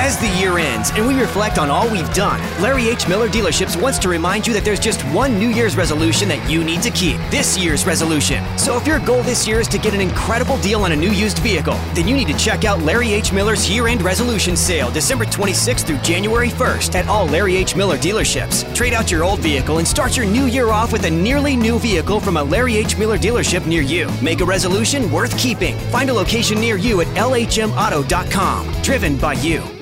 As the year ends and we reflect on all we've done, Larry H. Miller Dealerships wants to remind you that there's just one New Year's resolution that you need to keep. This year's resolution. So if your goal this year is to get an incredible deal on a new used vehicle, then you need to check out Larry H. Miller's year-end resolution sale, December 26th through January 1st at all Larry H. Miller dealerships. Trade out your old vehicle and start your new year off with a nearly new vehicle from a Larry H. Miller dealership near you. Make a resolution worth keeping. Find a location near you at lhmauto.com. Driven by you.